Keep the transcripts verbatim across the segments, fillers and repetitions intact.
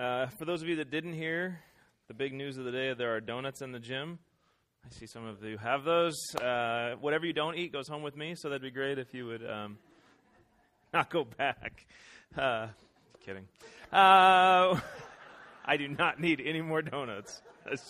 Uh, for those of you that didn't hear, the big news of the day, there are donuts in the gym. I see some of you have those. Uh, whatever you don't eat goes home with me, so that'd be great if you would um, not go back. Uh, kidding. Uh, I do not need any more donuts.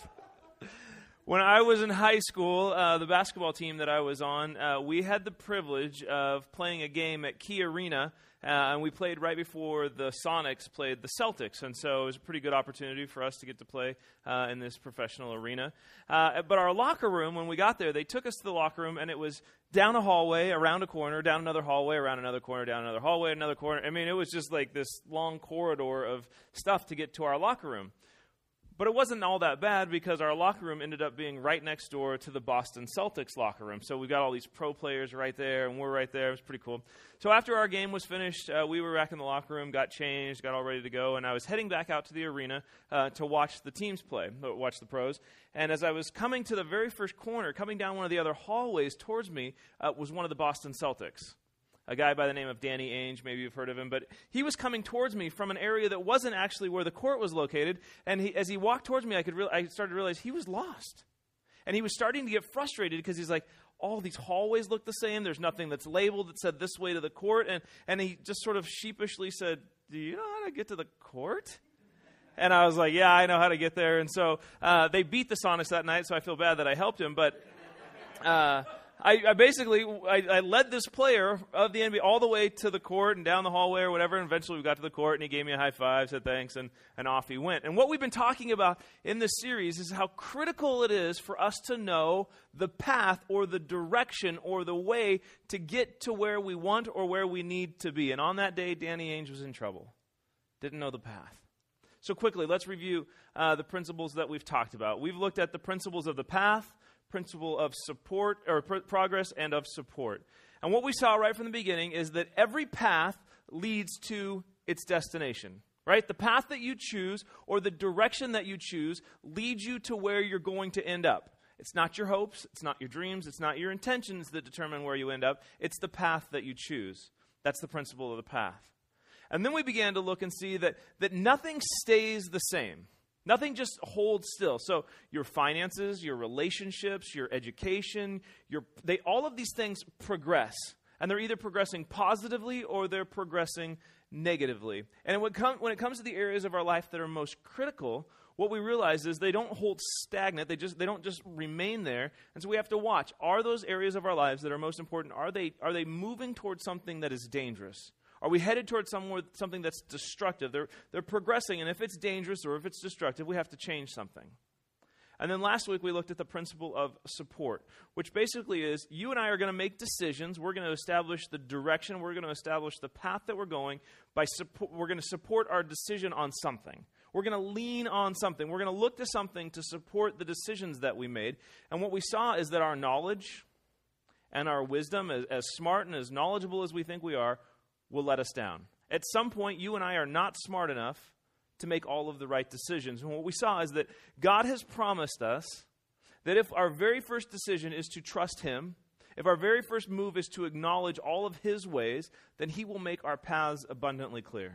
When I was in high school, uh, the basketball team that I was on, uh, we had the privilege of playing a game at Key Arena, uh, and we played right before the Sonics played the Celtics, and so it was a pretty good opportunity for us to get to play uh, in this professional arena. Uh, but our locker room, when we got there, they took us to the locker room, and it was down a hallway, around a corner, down another hallway, around another corner, down another hallway, another corner. I mean, it was just like this long corridor of stuff to get to our locker room. But it wasn't all that bad because our locker room ended up being right next door to the Boston Celtics locker room. So we got all these pro players right there, and we're right there. It was pretty cool. So after our game was finished, uh, we were back in the locker room, got changed, got all ready to go, and I was heading back out to the arena uh, to watch the teams play, watch the pros. And as I was coming to the very first corner, coming down one of the other hallways towards me, uh, was one of the Boston Celtics. A guy by the name of Danny Ainge, maybe you've heard of him, but he was coming towards me from an area that wasn't actually where the court was located, and he, as he walked towards me, I could re- I started to realize he was lost. And he was starting to get frustrated because he's like, all these hallways look the same, there's nothing that's labeled that said this way to the court, and, and he just sort of sheepishly said, do you know how to get to the court? And I was like, yeah, I know how to get there, and so uh, they beat the Sonics that night, so I feel bad that I helped him, but... Uh, I, I basically, I, I led this player of the N B A all the way to the court and down the hallway or whatever, and eventually we got to the court, and he gave me a high five, said thanks, and, and off he went. And what we've been talking about in this series is how critical it is for us to know the path or the direction or the way to get to where we want or where we need to be. And on that day, Danny Ainge was in trouble. Didn't know the path. So quickly, let's review uh, the principles that we've talked about. We've looked at the principles of the path, principle of support or pr- progress and of support. And what we saw right from the beginning is that every path leads to its destination, right? The path that you choose or the direction that you choose leads you to where you're going to end up. It's not your hopes, it's not your dreams, it's not your intentions that determine where you end up. It's the path that you choose. That's the principle of the path. And then we began to look and see that, that nothing stays the same. Nothing just holds still. So your finances, your relationships, your education, your they all of these things progress. And they're either progressing positively or they're progressing negatively. And when, com- when it comes to the areas of our life that are most critical, what we realize is they don't hold stagnant. They just they don't just remain there. And so we have to watch. Are those areas of our lives that are most important, are they are they moving towards something that is dangerous? Are we headed towards somewhere, something that's destructive? They're, they're progressing, and if it's dangerous or if it's destructive, we have to change something. And then last week we looked at the principle of support, which basically is you and I are going to make decisions. We're going to establish the direction. We're going to establish the path that we're going. By support, we're going to support our decision on something. We're going to lean on something. We're going to look to something to support the decisions that we made. And what we saw is that our knowledge and our wisdom, as, as smart and as knowledgeable as we think we are, will let us down. At some point, you and I are not smart enough to make all of the right decisions. And what we saw is that God has promised us that if our very first decision is to trust Him, if our very first move is to acknowledge all of His ways, then He will make our paths abundantly clear.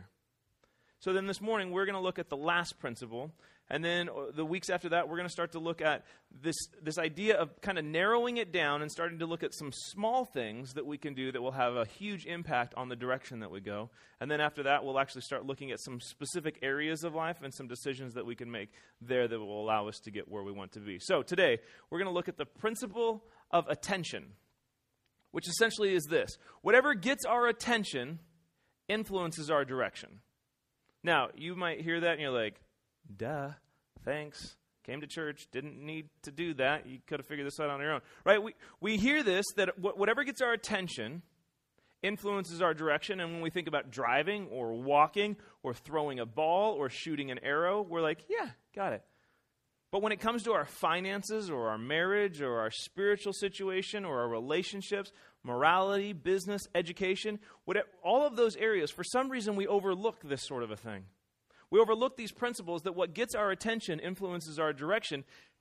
So then this morning, we're going to look at the last principle. And then the weeks after that, we're going to start to look at this, this idea of kind of narrowing it down and starting to look at some small things that we can do that will have a huge impact on the direction that we go. And then after that, we'll actually start looking at some specific areas of life and some decisions that we can make there that will allow us to get where we want to be. So today, we're going to look at the principle of attention, which essentially is this. Whatever gets our attention influences our direction. Now, you might hear that and you're like, duh, thanks. Came to church, didn't need to do that. You could have figured this out on your own. Right? We we hear this, that whatever gets our attention influences our direction. And when we think about driving or walking or throwing a ball or shooting an arrow, we're like, yeah, got it. But when it comes to our finances or our marriage or our spiritual situation or our relationships, morality, business, education, whatever, all of those areas, for some reason we overlook this sort of a thing. We overlook these principles that what gets our attention influences our direction.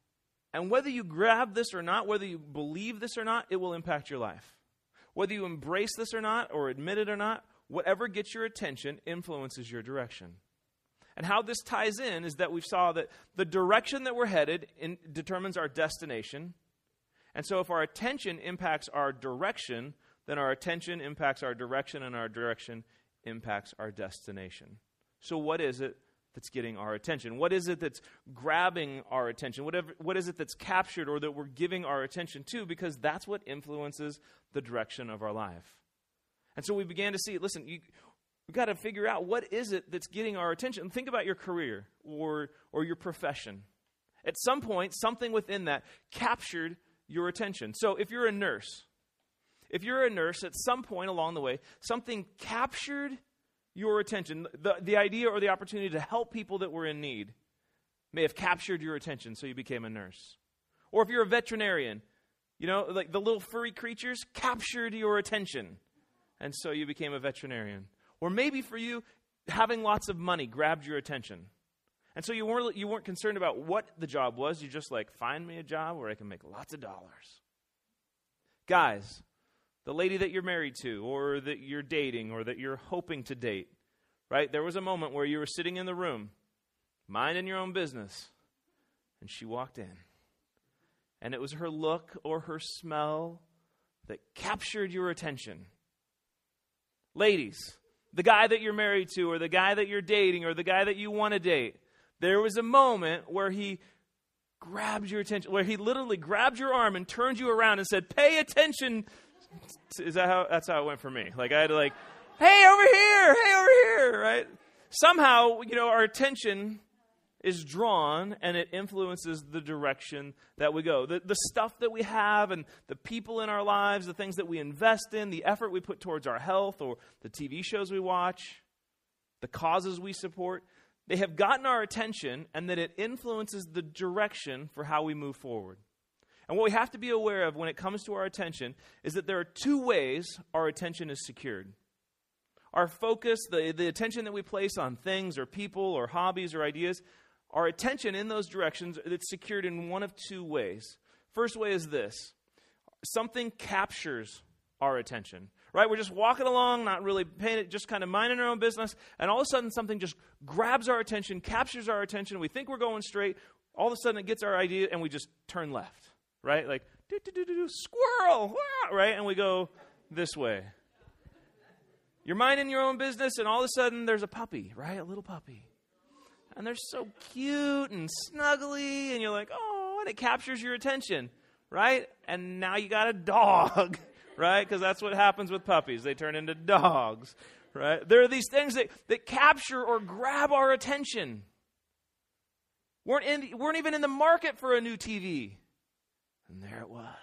And whether you grab this or not, whether you believe this or not, it will impact your life. Whether you embrace this or not, or admit it or not, whatever gets your attention influences your direction. And how this ties in is that we saw that the direction that we're headed in, determines our destination. And so if our attention impacts our direction, then our attention impacts our direction, and our direction impacts our destination. So what is it that's getting our attention? What is it that's grabbing our attention? Whatever, what is it that's captured or that we're giving our attention to? Because that's what influences the direction of our life. And so we began to see, listen, you, we've got to figure out what is it that's getting our attention. Think about your career or or your profession. At some point, something within that captured your attention. So if you're a nurse, if you're a nurse, at some point along the way, something captured your attention. The, the idea or the opportunity to help people that were in need may have captured your attention, so you became a nurse. Or if you're a veterinarian, you know, like the little furry creatures captured your attention, and so you became a veterinarian. Or maybe for you, having lots of money grabbed your attention. And so you weren't, you weren't concerned about what the job was. You just like, find me a job where I can make lots of dollars. Guys, the lady that you're married to, or that you're dating, or that you're hoping to date, right? There was a moment where you were sitting in the room, minding your own business, and she walked in. And it was her look or her smell that captured your attention. Ladies, the guy that you're married to, or the guy that you're dating, or the guy that you want to date, there was a moment where he grabbed your attention, where he literally grabbed your arm and turned you around and said, pay attention. Is that how, that's how it went for me. Like I had to like, hey, over here, hey, over here, right? Somehow, you know, our attention is drawn and it influences the direction that we go. The, the stuff that we have and the people in our lives, the things that we invest in, the effort we put towards our health or the T V shows we watch, the causes we support, they have gotten our attention, and that it influences the direction for how we move forward. And what we have to be aware of when it comes to our attention is that there are two ways our attention is secured. Our focus, the, the attention that we place on things or people or hobbies or ideas, our attention in those directions, it's secured in one of two ways. First way is this. Something captures our attention, right? We're just walking along, not really paying it, just kind of minding our own business, and all of a sudden something just grabs our attention, captures our attention. We think we're going straight. All of a sudden it gets our idea, and we just turn left, right? Like, do, do, do, do, do, squirrel, wah, right? And we go this way. You're minding your own business, and all of a sudden there's a puppy, right? A little puppy. And they're so cute and snuggly, and you're like, oh, and it captures your attention, right? And now you got a dog, right? Because that's what happens with puppies. They turn into dogs, right? There are these things that, that capture or grab our attention. Weren't, in, weren't even in the market for a new T V. And there it was,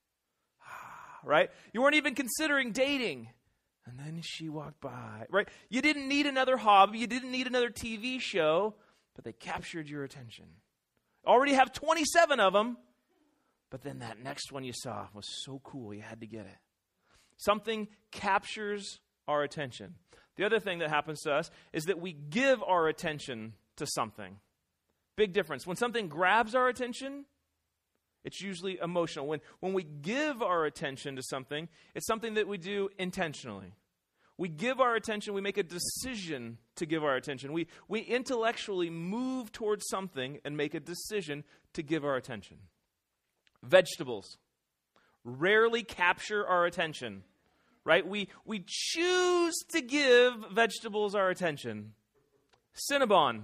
right? You weren't even considering dating. And then she walked by, right? You didn't need another hobby. You didn't need another T V show, but they captured your attention. Already have twenty-seven of them, but then that next one you saw was so cool, you had to get it. Something captures our attention. The other thing that happens to us is that we give our attention to something. Big difference. When something grabs our attention, it's usually emotional. When, when we give our attention to something, it's something that we do intentionally. We give our attention, we make a decision to give our attention. We, we intellectually move towards something and make a decision to give our attention. Vegetables rarely capture our attention, right? We, we choose to give vegetables our attention. Cinnabon.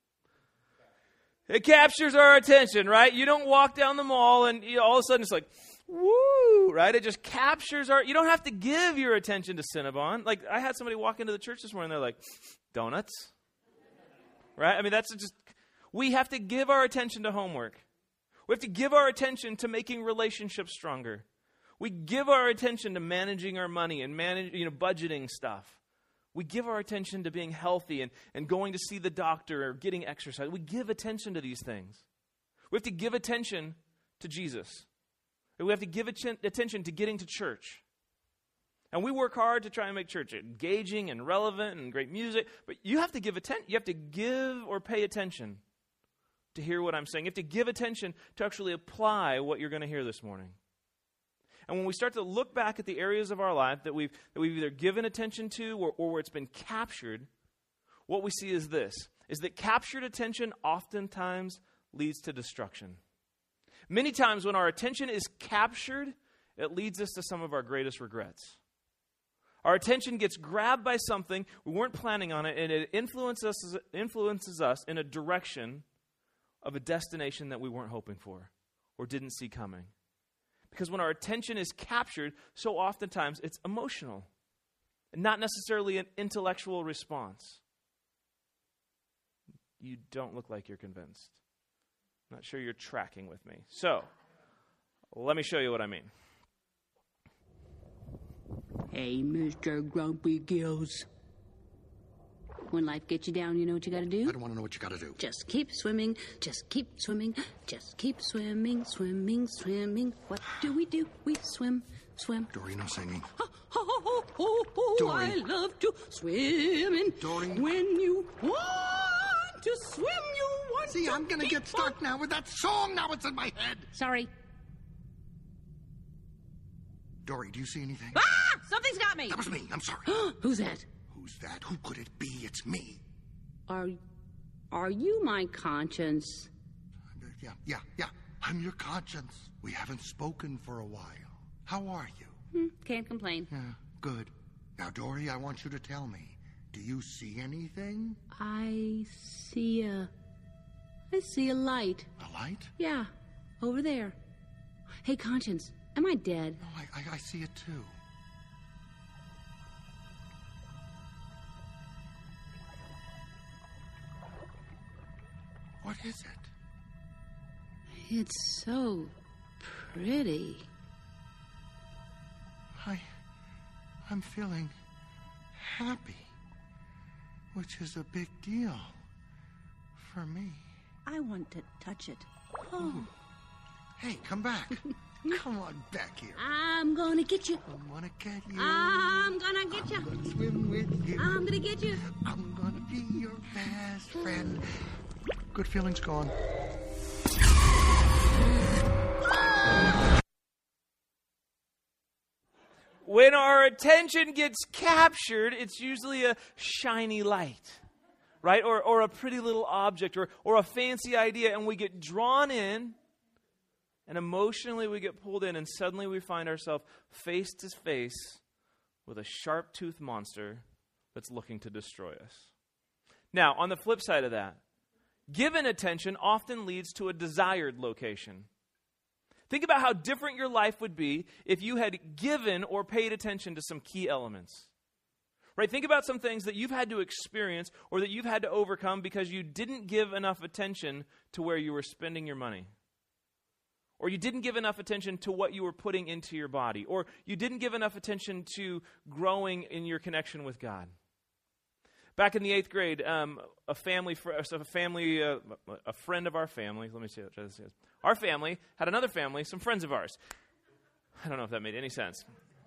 It captures our attention, right? You don't walk down the mall and you know, all of a sudden it's like, woo, right? It just captures our, you don't have to give your attention to Cinnabon. Like I had somebody walk into the church this morning, they're like, donuts, right? I mean, that's just, we have to give our attention to homework. We have to give our attention to making relationships stronger. We give our attention to managing our money and manage, you know, budgeting stuff. We give our attention to being healthy and, and going to see the doctor or getting exercise. We give attention to these things. We have to give attention to Jesus. We have to give atten- attention to getting to church. And we work hard to try and make church engaging and relevant and great music. But you have to give attention. You have to give or pay attention to hear what I'm saying. You have to give attention to actually apply what you're going to hear this morning. And when we start to look back at the areas of our life that we've, that we've either given attention to or, or where it's been captured, what we see is this. is that captured attention oftentimes leads to destruction. Many times when our attention is captured, it leads us to some of our greatest regrets. Our attention gets grabbed by something, we weren't planning on it, and it influences us, influences us in a direction of a destination that we weren't hoping for or didn't see coming. Because when our attention is captured, so oftentimes it's emotional and not necessarily an intellectual response. You don't look like you're convinced. I'm not sure you're tracking with me. So, let me show you what I mean. Hey, Mister Grumpy Gills. When life gets you down, you know what you gotta do? I don't want to know what you gotta do. Just keep swimming, just keep swimming, just keep swimming, swimming, swimming. What do we do? We swim, swim. Dory, no singing. Oh, oh, oh, oh, oh, Dory. I love to swim in. Dory. When you want to swim, you want See, to I'm gonna keep get stuck now with that song. Now it's in my head. Sorry. Dory, do you see anything? Ah! Something's got me! That was me. I'm sorry. Who's that? Who's that? Who could it be? It's me. Are, are you my conscience? Uh, Yeah, yeah, yeah. I'm your conscience. We haven't spoken for a while. How are you? Hmm, can't complain. Yeah, good. Now, Dory, I want you to tell me. Do you see anything? I see a... I see a light. A light? Yeah, over there. Hey, Conscience, am I dead? No, I, I, I see it too. What is it? It's so pretty. I... I'm feeling happy, which is a big deal for me. I want to touch it. Oh, Hey, come back. Come on back here. I'm gonna get you. I want to get you. I'm gonna get you. I'm gonna swim with you. I'm gonna get you. I'm gonna be your best friend. Good feelings gone. When our attention gets captured, it's usually a shiny light, right? Or, or a pretty little object or, or a fancy idea, and we get drawn in, and emotionally we get pulled in, and suddenly we find ourselves face to face with a sharp-toothed monster that's looking to destroy us. Now, on the flip side of that, given attention often leads to a desired location. Think about how different your life would be if you had given or paid attention to some key elements. Right? Think about some things that you've had to experience or that you've had to overcome because you didn't give enough attention to where you were spending your money. Or you didn't give enough attention to what you were putting into your body. Or you didn't give enough attention to growing in your connection with God. Back in the eighth grade, um, a family, fr- a family, uh, a friend of our family. Let me see. Try this. Our family had another family, some friends of ours. I don't know if that made any sense.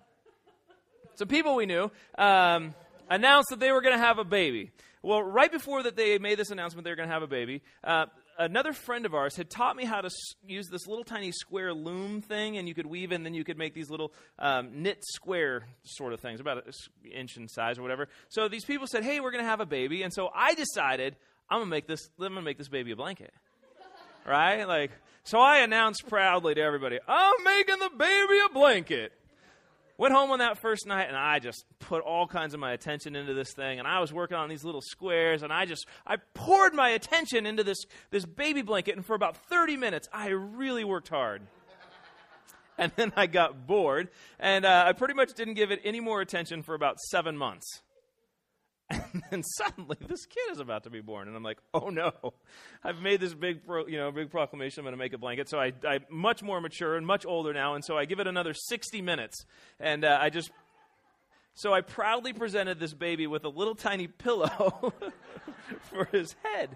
Some people we knew um, announced that they were going to have a baby. Well, right before that they made this announcement they were going to have a baby, uh, another friend of ours had taught me how to s- use this little tiny square loom thing, and you could weave and then you could make these little um, knit square sort of things, about an inch in size or whatever. So these people said, hey, we're going to have a baby. And so I decided, I'm going to make this, I'm going to make this baby a blanket. Right? Like, so I announced proudly to everybody, I'm making the baby a blanket. Went home on that first night, and I just put all kinds of my attention into this thing, and I was working on these little squares, and I just, I poured my attention into this, this baby blanket, and for about thirty minutes, I really worked hard. And then I got bored, and uh, I pretty much didn't give it any more attention for about seven months. And then suddenly, this kid is about to be born, and I'm like, oh no, I've made this big, pro, you know, big proclamation. I'm going to make a blanket. So I, I'm much more mature and much older now, and so I give it another sixty minutes, and uh, I just, so I proudly presented this baby with a little tiny pillow for his head.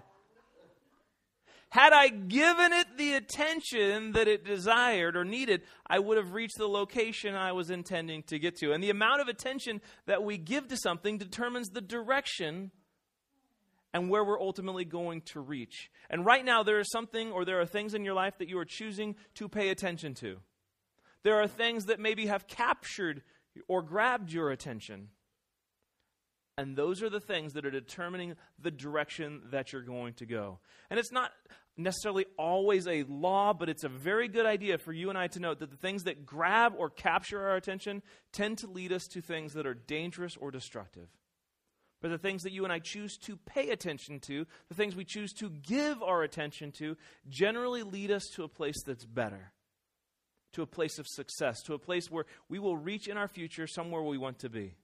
Had I given it the attention that it desired or needed, I would have reached the location I was intending to get to. And the amount of attention that we give to something determines the direction and where we're ultimately going to reach. And right now, there is something or there are things in your life that you are choosing to pay attention to. There are things that maybe have captured or grabbed your attention. And those are the things that are determining the direction that you're going to go. And it's not necessarily always a law, but it's a very good idea for you and I to note that the things that grab or capture our attention tend to lead us to things that are dangerous or destructive. But the things that you and I choose to pay attention to, the things we choose to give our attention to, generally lead us to a place that's better, to a place of success, to a place where we will reach in our future somewhere we want to be.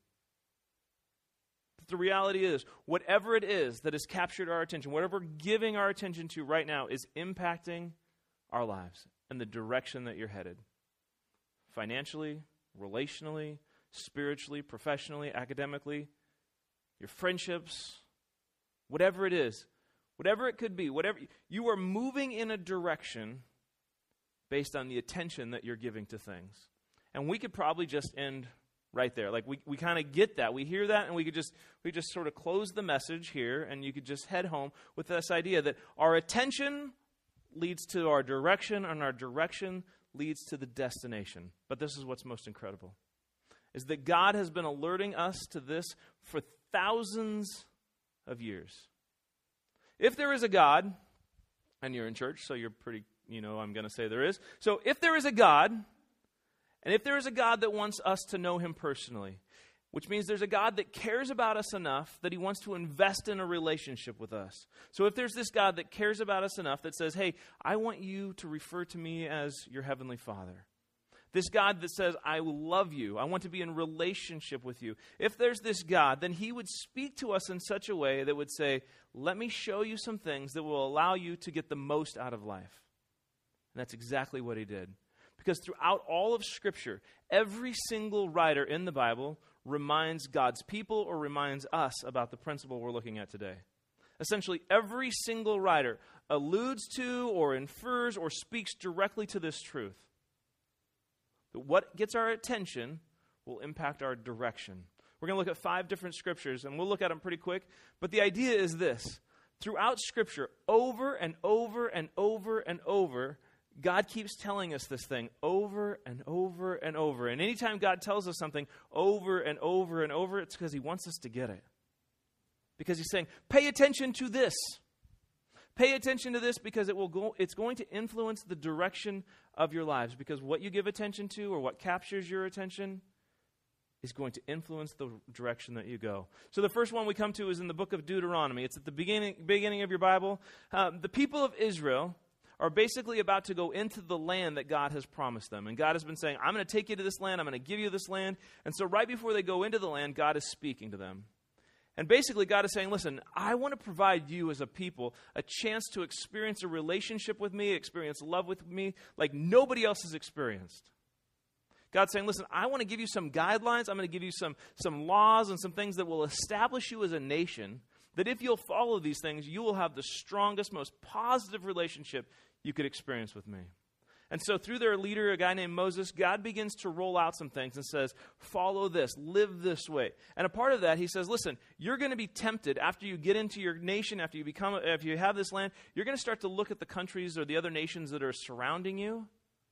The reality is, whatever it is that has captured our attention, whatever we're giving our attention to right now is impacting our lives and the direction that you're headed. Financially, relationally, spiritually, professionally, academically, your friendships, whatever it is, whatever it could be, whatever you are moving in a direction based on the attention that you're giving to things. And we could probably just end right there. Like we, we kind of get that. We hear that and we could just we just sort of close the message here and you could just head home with this idea that our attention leads to our direction and our direction leads to the destination. But this is what's most incredible, is that God has been alerting us to this for thousands of years. If there is a God, and you're in church, so you're pretty, you know, I'm going to say there is. So if there is a God, and if there is a God that wants us to know him personally, which means there's a God that cares about us enough that he wants to invest in a relationship with us. So if there's this God that cares about us enough that says, hey, I want you to refer to me as your heavenly Father. This God that says, I love you. I want to be in relationship with you. If there's this God, then he would speak to us in such a way that would say, let me show you some things that will allow you to get the most out of life. And that's exactly what he did. Because throughout all of Scripture, every single writer in the Bible reminds God's people or reminds us about the principle we're looking at today. Essentially, every single writer alludes to or infers or speaks directly to this truth. That what gets our attention will impact our direction. We're going to look at five different scriptures, and we'll look at them pretty quick. But the idea is this. Throughout Scripture, over and over and over and over, God keeps telling us this thing over and over and over. And anytime God tells us something over and over and over, it's because he wants us to get it. Because he's saying, pay attention to this. Pay attention to this because it will go, it's going to influence the direction of your lives. Because what you give attention to or what captures your attention is going to influence the direction that you go. So the first one we come to is in the book of Deuteronomy. It's at the beginning, beginning of your Bible. Uh, the people of Israel are basically about to go into the land that God has promised them. And God has been saying, I'm going to take you to this land. I'm going to give you this land. And so right before they go into the land, God is speaking to them. And basically God is saying, listen, I want to provide you as a people a chance to experience a relationship with me, experience love with me like nobody else has experienced. God's saying, listen, I want to give you some guidelines. I'm going to give you some, some laws and some things that will establish you as a nation, that if you'll follow these things, you will have the strongest, most positive relationship you could experience with me. And so through their leader, a guy named Moses, God begins to roll out some things and says, follow this, live this way. And a part of that, he says, listen, you're going to be tempted after you get into your nation, after you become, if you have this land, you're going to start to look at the countries or the other nations that are surrounding you,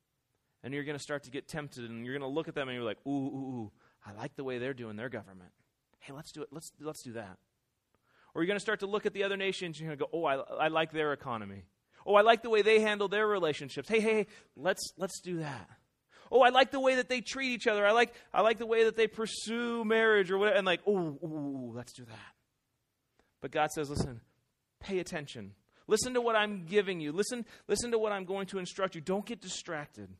and you're going to start to get tempted, and you're going to look at them and you're like, ooh, ooh, ooh, I like the way they're doing their government. Hey, let's do it. Let's let's do that. Or you're going to start to look at the other nations, and you're going to go, oh, I, I like their economy. Oh, I like the way they handle their relationships. Hey, hey, hey, let's let's do that. Oh, I like the way that they treat each other. I like I like the way that they pursue marriage or whatever. And like, oh, ooh, let's do that. But God says, listen, pay attention. Listen to what I'm giving you. Listen, listen to what I'm going to instruct you. Don't get distracted.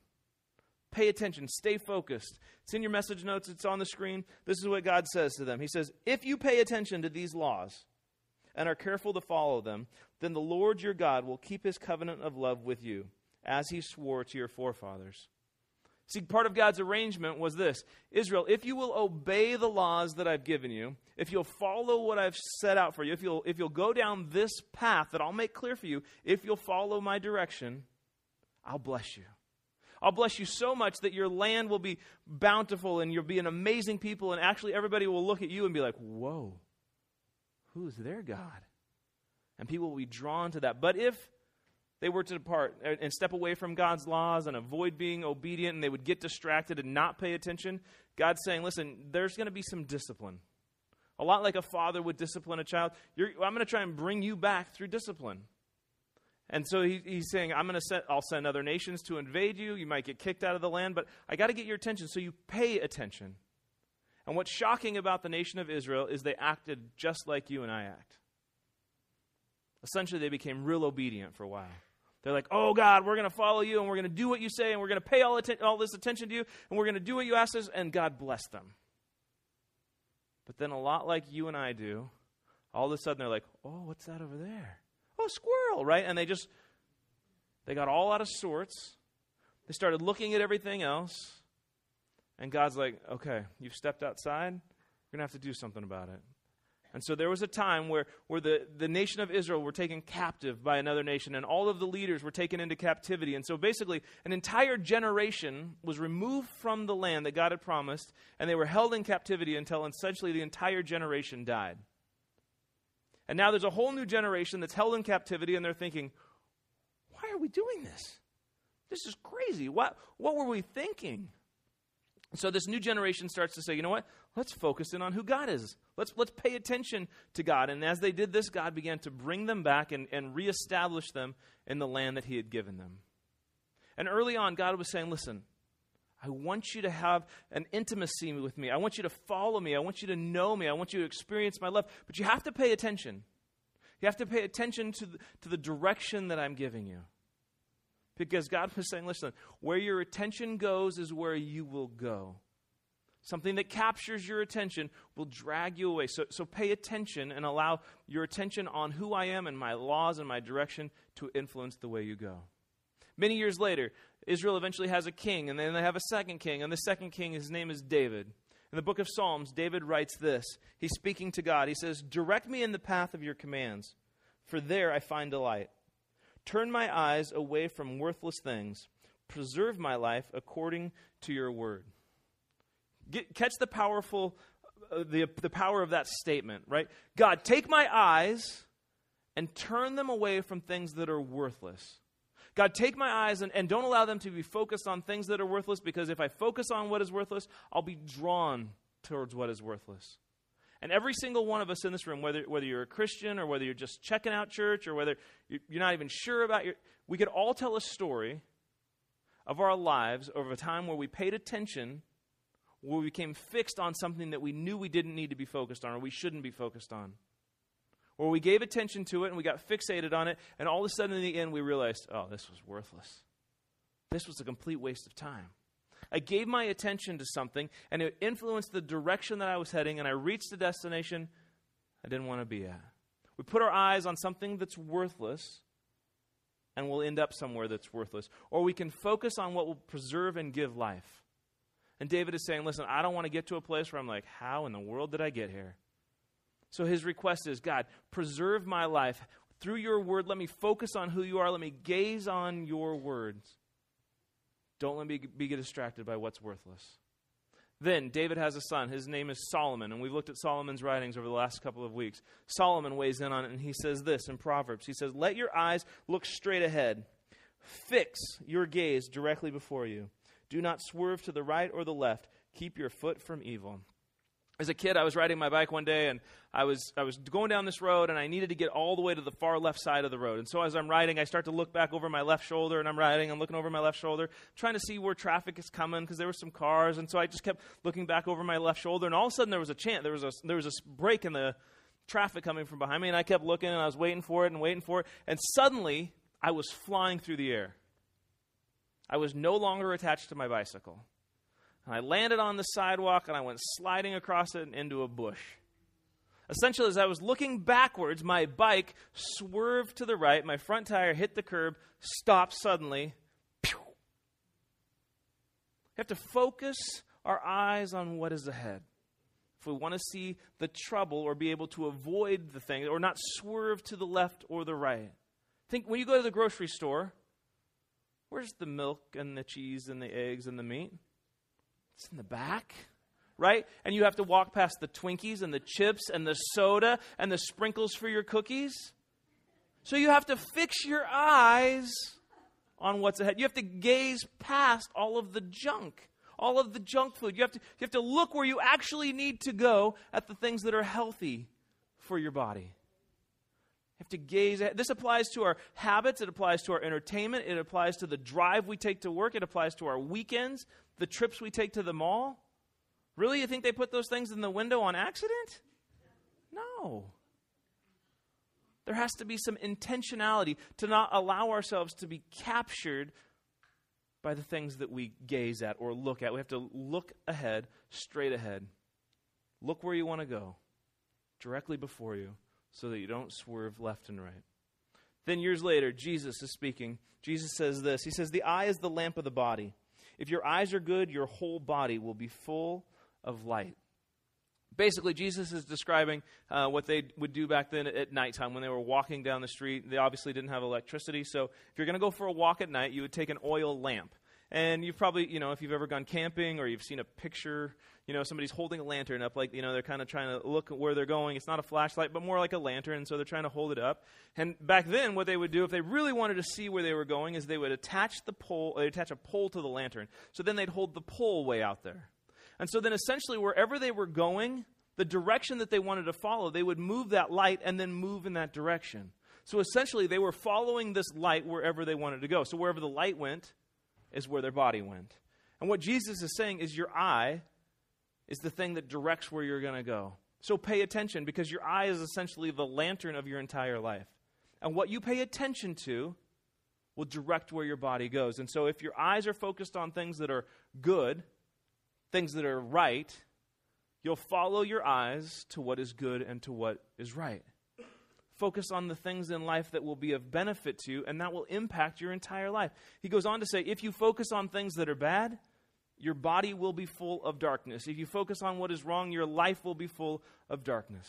Pay attention. Stay focused. It's in your message notes. It's on the screen. This is what God says to them. He says, if you pay attention to these laws and are careful to follow them, then the Lord your God will keep his covenant of love with you, as he swore to your forefathers. See, part of God's arrangement was this. Israel, if you will obey the laws that I've given you, if you'll follow what I've set out for you, if you'll, if you'll go down this path that I'll make clear for you, if you'll follow my direction, I'll bless you. I'll bless you so much that your land will be bountiful and you'll be an amazing people, and actually everybody will look at you and be like, whoa, who's their God? And people will be drawn to that. But if they were to depart and step away from God's laws and avoid being obedient, and they would get distracted and not pay attention, God's saying, listen, there's going to be some discipline. A lot like a father would discipline a child. You're, I'm going to try and bring you back through discipline. And so he, he's saying, I'm going to send, I'll send other nations to invade you. You might get kicked out of the land, but I got to get your attention, so you pay attention. And what's shocking about the nation of Israel is they acted just like you and I act. Essentially, they became real obedient for a while. They're like, oh, God, we're going to follow you, and we're going to do what you say, and we're going to pay all, atten- all this attention to you, and we're going to do what you ask us, and God blessed them. But then a lot like you and I do, all of a sudden they're like, oh, what's that over there? Oh, squirrel, right? And they just, they got all out of sorts. They started looking at everything else, and God's like, okay, you've stepped outside, we're going to have to do something about it. And so there was a time where, where the, the nation of Israel were taken captive by another nation, and all of the leaders were taken into captivity. And so basically, an entire generation was removed from the land that God had promised, and they were held in captivity until essentially the entire generation died. And now there's a whole new generation that's held in captivity, and they're thinking, why are we doing this? This is crazy. What, what were we thinking? So this new generation starts to say, you know what? Let's focus in on who God is. Let's let's pay attention to God. And as they did this, God began to bring them back and, and reestablish them in the land that he had given them. And early on, God was saying, listen, I want you to have an intimacy with me. I want you to follow me. I want you to know me. I want you to experience my love. But you have to pay attention. You have to pay attention to the, to the direction that I'm giving you. Because God was saying, listen, where your attention goes is where you will go. Something that captures your attention will drag you away. So, so pay attention and allow your attention on who I am and my laws and my direction to influence the way you go. Many years later, Israel eventually has a king, and then they have a second king, and the second king, his name is David. In the book of Psalms, David writes this. He's speaking to God. He says, direct me in the path of your commands, for there I find delight. Turn my eyes away from worthless things. Preserve my life according to your word. Get, catch the powerful, uh, the, the power of that statement, right? God, take my eyes and turn them away from things that are worthless. God, take my eyes and, and don't allow them to be focused on things that are worthless, because if I focus on what is worthless, I'll be drawn towards what is worthless. And every single one of us in this room, whether whether you're a Christian or whether you're just checking out church or whether you're not even sure about your, we could all tell a story of our lives over a time where we paid attention, where we became fixed on something that we knew we didn't need to be focused on or we shouldn't be focused on. Or we gave attention to it and we got fixated on it, and all of a sudden in the end we realized, oh, this was worthless. This was a complete waste of time. I gave my attention to something, and it influenced the direction that I was heading, and I reached the destination I didn't want to be at. We put our eyes on something that's worthless, and we'll end up somewhere that's worthless. Or we can focus on what will preserve and give life. And David is saying, listen, I don't want to get to a place where I'm like, how in the world did I get here? So his request is, God, preserve my life. Through your word, let me focus on who you are. Let me gaze on your words. Don't let me be distracted by what's worthless. Then David has a son. His name is Solomon, and we've looked at Solomon's writings over the last couple of weeks. Solomon weighs in on it, and he says this in Proverbs. He says, let your eyes look straight ahead. Fix your gaze directly before you. Do not swerve to the right or the left. Keep your foot from evil. As a kid, I was riding my bike one day, and I was I was going down this road, and I needed to get all the way to the far left side of the road. And so as I'm riding, I start to look back over my left shoulder, and I'm riding, I'm looking over my left shoulder, trying to see where traffic is coming, because there were some cars. And so I just kept looking back over my left shoulder, and all of a sudden there was a chance, there was a, there was a break in the traffic coming from behind me, and I kept looking, and I was waiting for it and waiting for it, and suddenly I was flying through the air. I was no longer attached to my bicycle. And I landed on the sidewalk, and I went sliding across it and into a bush. Essentially, as I was looking backwards, my bike swerved to the right, my front tire hit the curb, stopped suddenly. Pew! We have to focus our eyes on what is ahead. If we want to see the trouble or be able to avoid the thing, or not swerve to the left or the right. Think, when you go to the grocery store, where's the milk and the cheese and the eggs and the meat? It's in the back, right? And you have to walk past the Twinkies and the chips and the soda and the sprinkles for your cookies. So you have to fix your eyes on what's ahead. You have to gaze past all of the junk, all of the junk food. You have to, you have to look where you actually need to go at the things that are healthy for your body. You have to gaze at, this applies to our habits, it applies to our entertainment, it applies to the drive we take to work, it applies to our weekends, the trips we take to the mall. Really, you think they put those things in the window on accident? No. There has to be some intentionality to not allow ourselves to be captured by the things that we gaze at or look at. We have to look ahead, straight ahead. Look where you want to go, directly before you, so that you don't swerve left and right. Then years later, Jesus is speaking. Jesus says this. He says, the eye is the lamp of the body. If your eyes are good, your whole body will be full of light. Basically, Jesus is describing uh, what they would do back then at nighttime when they were walking down the street. They obviously didn't have electricity, so if you're going to go for a walk at night, you would take an oil lamp. And you've probably, you know, if you've ever gone camping or you've seen a picture, you know, somebody's holding a lantern up, like, you know, they're kind of trying to look at where they're going. It's not a flashlight, but more like a lantern, and so they're trying to hold it up. And back then, what they would do, if they really wanted to see where they were going, is they would attach the pole, they'd attach a pole to the lantern. So then they'd hold the pole way out there. And so then essentially, wherever they were going, the direction that they wanted to follow, they would move that light and then move in that direction. So essentially, they were following this light wherever they wanted to go. So wherever the light went is where their body went. And what Jesus is saying is your eye is the thing that directs where you're going to go. So pay attention, because your eye is essentially the lantern of your entire life. And what you pay attention to will direct where your body goes. And so if your eyes are focused on things that are good, things that are right, you'll follow your eyes to what is good and to what is right. Focus on the things in life that will be of benefit to you, and that will impact your entire life. He goes on to say, if you focus on things that are bad, your body will be full of darkness. If you focus on what is wrong, your life will be full of darkness.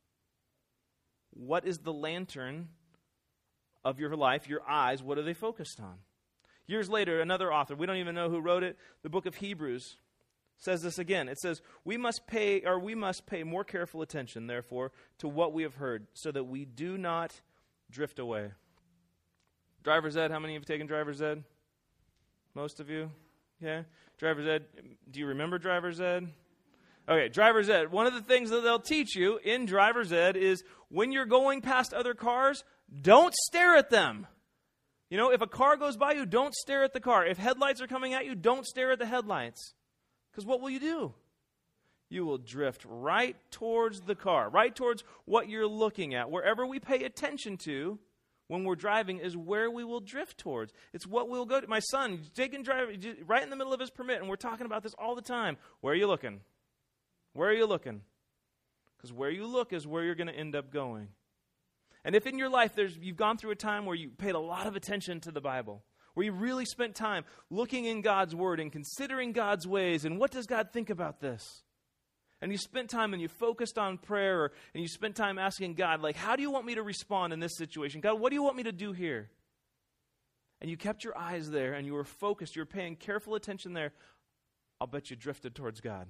What is the lantern of your life, your eyes? What are they focused on? Years later, another author, we don't even know who wrote it, the book of Hebrews, says this again. It says, we must pay, or we must pay more careful attention, therefore, to what we have heard, so that we do not drift away. Driver's ed, how many of you have taken driver's ed? Most of you? Yeah? Driver's ed, do you remember driver's ed? Okay, driver's ed. One of the things that they'll teach you in driver's ed is when you're going past other cars, don't stare at them. You know, if a car goes by you, don't stare at the car. If headlights are coming at you, don't stare at the headlights. Because what will you do? You will drift right towards the car, right towards what you're looking at. Wherever we pay attention to when we're driving is where we will drift towards. It's what we'll go to. My son, he's taking driving right in the middle of his permit, and we're talking about this all the time. Where are you looking? Where are you looking? Because where you look is where you're going to end up going. And if in your life there's you've gone through a time where you paid a lot of attention to the Bible, where you really spent time looking in God's Word and considering God's ways and what does God think about this? And you spent time and you focused on prayer, and you spent time asking God, like, how do you want me to respond in this situation? God, what do you want me to do here? And you kept your eyes there and you were focused, you were paying careful attention there. I'll bet you drifted towards God.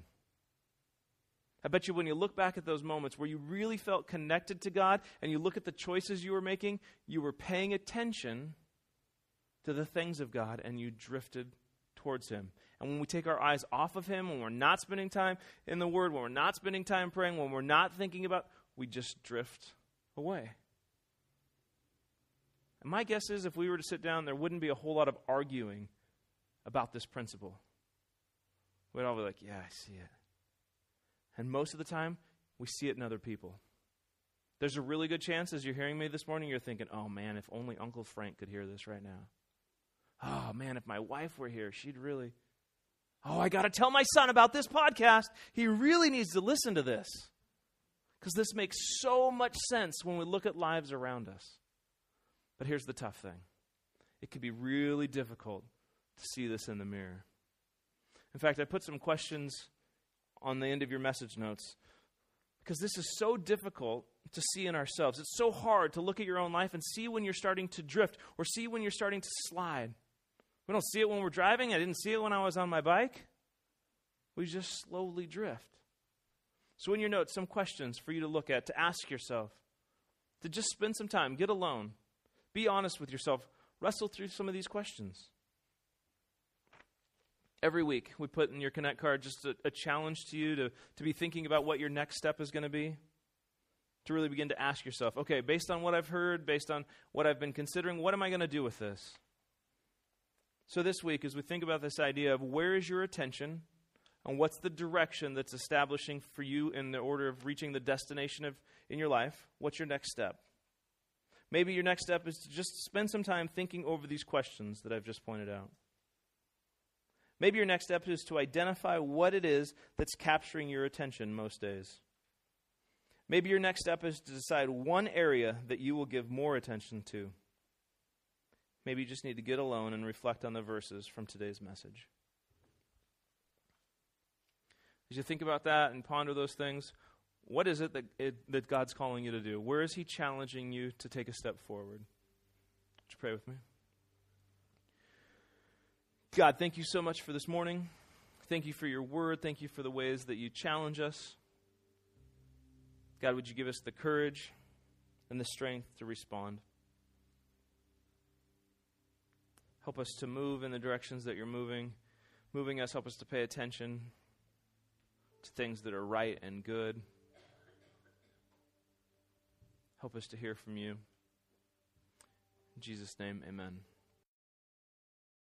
I bet you when you look back at those moments where you really felt connected to God and you look at the choices you were making, you were paying attention to the things of God, and you drifted towards Him. And when we take our eyes off of Him, when we're not spending time in the Word, when we're not spending time praying, when we're not thinking about, we just drift away. And my guess is if we were to sit down, there wouldn't be a whole lot of arguing about this principle. We'd all be like, yeah, I see it. And most of the time, we see it in other people. There's a really good chance as you're hearing me this morning, you're thinking, oh man, if only Uncle Frank could hear this right now. Oh man, if my wife were here, she'd really... Oh, I got to tell my son about this podcast. He really needs to listen to this. Because this makes so much sense when we look at lives around us. But here's the tough thing. It can be really difficult to see this in the mirror. In fact, I put some questions on the end of your message notes, because this is so difficult to see in ourselves. It's so hard to look at your own life and see when you're starting to drift or see when you're starting to slide. We don't see it when we're driving. I didn't see it when I was on my bike. We just slowly drift. So in your notes, some questions for you to look at, to ask yourself, to just spend some time, get alone, be honest with yourself, wrestle through some of these questions. Every week, we put in your Connect card just a, a challenge to you to, to be thinking about what your next step is going to be. To really begin to ask yourself, okay, based on what I've heard, based on what I've been considering, what am I going to do with this? So this week, as we think about this idea of where is your attention, and what's the direction that's establishing for you in the order of reaching the destination of in your life, what's your next step? Maybe your next step is to just spend some time thinking over these questions that I've just pointed out. Maybe your next step is to identify what it is that's capturing your attention most days. Maybe your next step is to decide one area that you will give more attention to. Maybe you just need to get alone and reflect on the verses from today's message. As you think about that and ponder those things, what is it that, it that God's calling you to do? Where is he challenging you to take a step forward? Would you pray with me? God, thank you so much for this morning. Thank you for your word. Thank you for the ways that you challenge us. God, would you give us the courage and the strength to respond? Help us to move in the directions that you're moving. Moving us, help us to pay attention to things that are right and good. Help us to hear from you. In Jesus' name, amen.